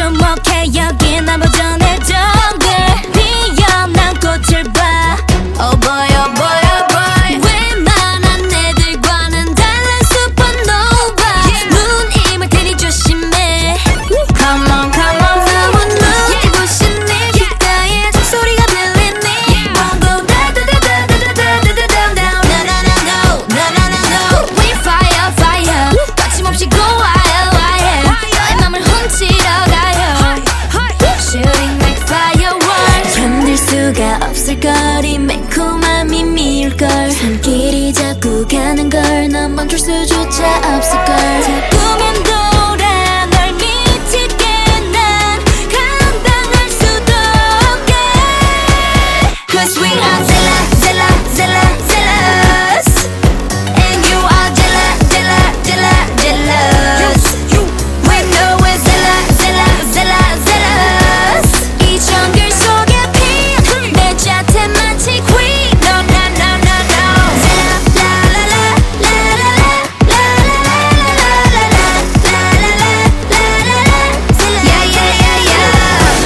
주목해 여기 나 보존해줘 girl 피어난 꽃을 봐 Oh boy oh boy oh boy 웬만한 애들과는 달라 supernova 눈임을 테니 조심해 Come on come on 너무 눈이고 싶니 귓가에 소리가 들리니 Won't go da-da-da-da-da-da-da-da-da-da-da No no no no no no no We fire fire 거침없이 go wild wild 너의 맘을 훔치러 가요 Shooting like fireworks 견딜 수가 없을 거리 매콤함이 미울걸 손길이 자꾸 가는 걸 난 멈출 수조차 없을걸 자꾸만 돌아 널 미치게 난 감당할 수도 없게 Cause we are jealous jealous jealous jealous And you are jealous jealous jealous jealous We know we're jealous jealous jealous jealous 이 정글 속에 핀 내 자태 마치 queen No no no no no Jealous la la la la la la la la la la la la la la la Yeah yeah yeah yeah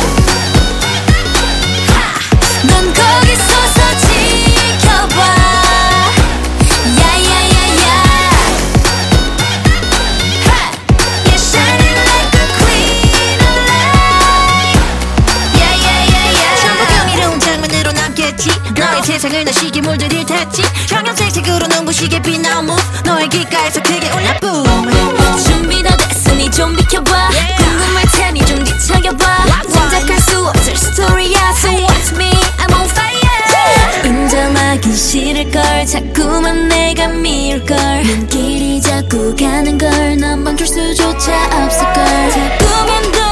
넌 거기 서서 지켜봐 Yeah yeah yeah yeah You're shining like a queen of light Yeah yeah yeah yeah 전부 경이로운 장면으로 남겠지 너의 세상을 너시게 물들일 테지 형형색색으로 눈부시게 빛나온 move 너의 귓가에서 크게 올라 boom 준비 다 됐으니 좀 비켜봐 궁금할 테니 좀 뒤척여봐 짐작할 수 없을 스토리야 So watch me I'm on fire 인정하기 싫을걸 자꾸만 내가 미울걸 눈길이 자꾸 가는 걸 난 멈출 수조차 없을걸 자꾸만 더